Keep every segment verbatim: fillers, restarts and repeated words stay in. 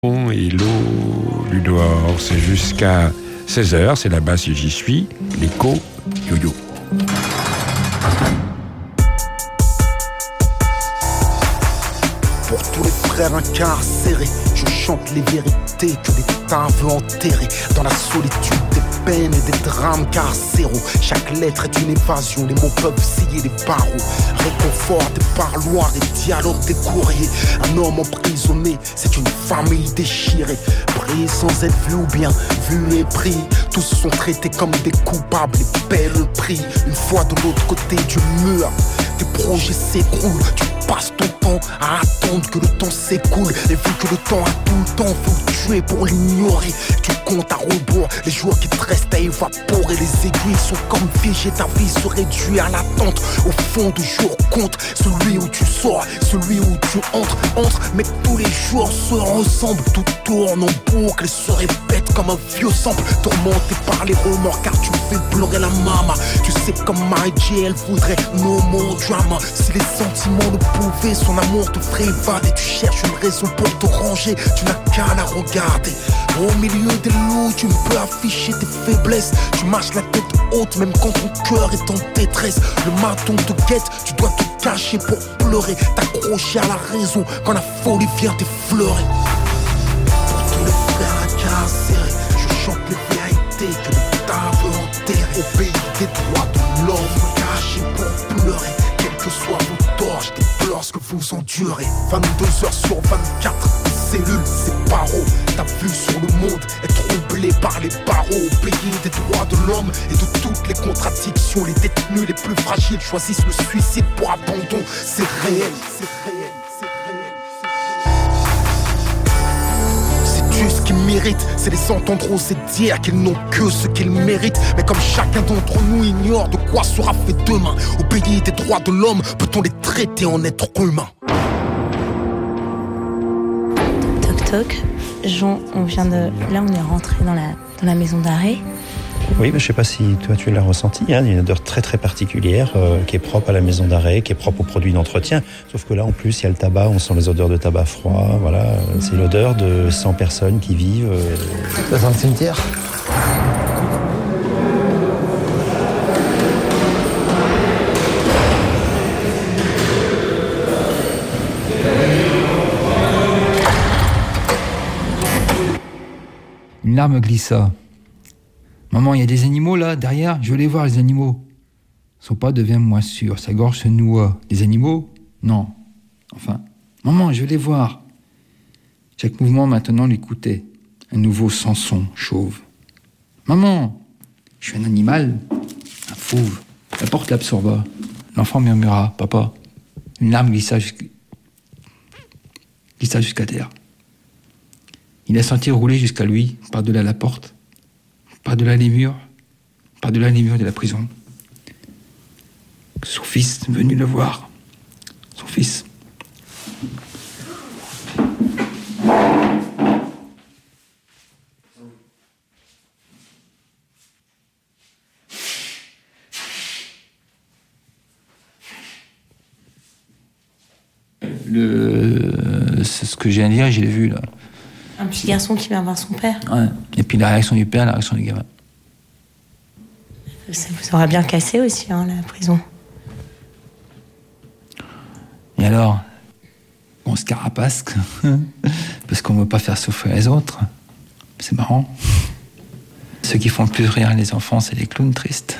Et l'eau Ludor, c'est jusqu'à seize heures, c'est là-bas si j'y suis, l'écho yo-yo. Pour tous les frères incarcérés, je chante les vérités que l'État veut enterrer. Dans la solitude des peines et des drames carcéraux, chaque lettre est une évasion, les mots peuvent scier les barreaux. Réconfort des parloirs et dialogue des courriers. Un homme emprisonné, c'est une famille déchirée. Pris sans être vu ou bien vu et pris. Tous sont traités comme des coupables et paient le prix. Une fois de l'autre côté du mur, tes projets s'écroulent. Tu passes ton temps à attendre que le temps s'écoule. Et vu que le temps a tout le temps, faut le tuer pour l'ignorer. Tu comptes à rebours les jours qui te restent à évaporer. Les aiguilles sont comme figées, ta vie se réduit à l'attente. Au fond du jour compte celui où tu sors, celui où tu entres, entres. Mais tous les jours se ressemblent, tout tourne en boucle et se répète comme un vieux sample. Tourmenté par les remords car tu fais pleurer la maman. Tu sais comme Mary J, elle voudrait no more drama. Si les sentiments le pouvaient, son amour te ferait évader. Tu cherches une raison pour te ranger, tu n'as qu'à la regarder. Au milieu des loups, tu ne peux afficher tes faiblesses. Tu marches la tête haute même quand ton cœur est en détresse. Le maton te guette, tu dois te cacher pour pleurer. T'accrocher à la raison quand la folie vient t'effleurer. Pour tous les frères incarcérés, je chante les vérités que l'État veut enterrer. Au pays des droits de l'homme, caché pour pleurer. Quels que soient vos torts, je déplore ce que vous endurez. vingt-deux heures sur vingt-quatre, cellules, c'est barreaux. Ta vue sur le monde est troublée par les barreaux. Au pays des droits de l'homme et de toutes les contradictions. Les détenus les plus fragiles choisissent le suicide pour abandon. C'est réel, c'est réel, c'est réel. C'est juste ce qu'ils méritent, c'est les entendre oser dire qu'ils n'ont que ce qu'ils méritent. Mais comme chacun d'entre nous ignore de quoi sera fait demain, au pays des droits de l'homme, peut-on les traiter en êtres humains? Jean, on vient de... Là, on est rentré dans la, dans la maison d'arrêt. Oui, mais je ne sais pas si toi tu l'as ressenti. Hein, il y a une odeur très très particulière euh, qui est propre à la maison d'arrêt, qui est propre aux produits d'entretien. Sauf que là, en plus, il y a le tabac. On sent les odeurs de tabac froid. Voilà, c'est l'odeur de cent personnes qui vivent. Euh... Dans un cimetière. Une larme glissa. Maman, il y a des animaux là, derrière, je veux les voir les animaux. Son pas devient moins sûr, sa gorge se noua. Des animaux? Non. Enfin, maman, je veux les voir. Chaque mouvement maintenant l'écoutait. Un nouveau Samson chauve. Maman, je suis un animal, un fauve. La porte l'absorba. L'enfant murmura, papa. Une larme glissa jusqu'à, glissa jusqu'à terre. Il a senti rouler jusqu'à lui, par-delà la porte, par-delà les murs, par-delà les murs de la prison. Son fils venu le voir. Son fils. Le... C'est ce que j'ai à dire, je l'ai vu là. Un petit garçon qui vient voir son père. Ouais. Et puis la réaction du père, la réaction du gamin. Ça vous aura bien cassé aussi, hein, la prison. Et alors, on se carapace, parce qu'on ne veut pas faire souffrir les autres. C'est marrant. Ceux qui font le plus rire les enfants, c'est les clowns tristes.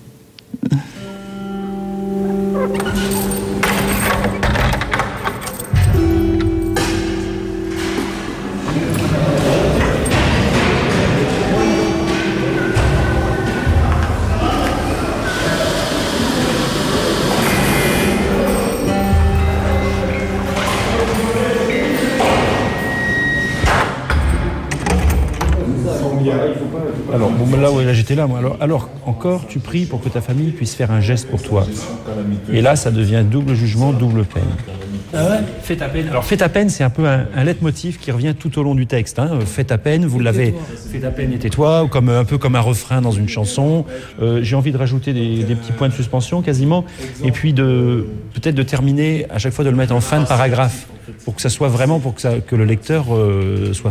Alors, bon, là, ouais, là j'étais là, moi. Alors, alors, encore, tu pries pour que ta famille puisse faire un geste pour toi. Et là, ça devient double jugement, double peine. Ah ouais ? Fais ta peine. Alors, fais ta peine, c'est un peu un, un leitmotiv qui revient tout au long du texte. Hein. Fais ta peine, vous l'avez. Fais ta peine et tais-toi, ou comme, un peu comme un refrain dans une chanson. Euh, j'ai envie de rajouter des, des petits points de suspension, quasiment. Et puis, de, peut-être de terminer, à chaque fois, de le mettre en fin de paragraphe. Pour que ça soit vraiment, pour que, ça, que le lecteur euh, soit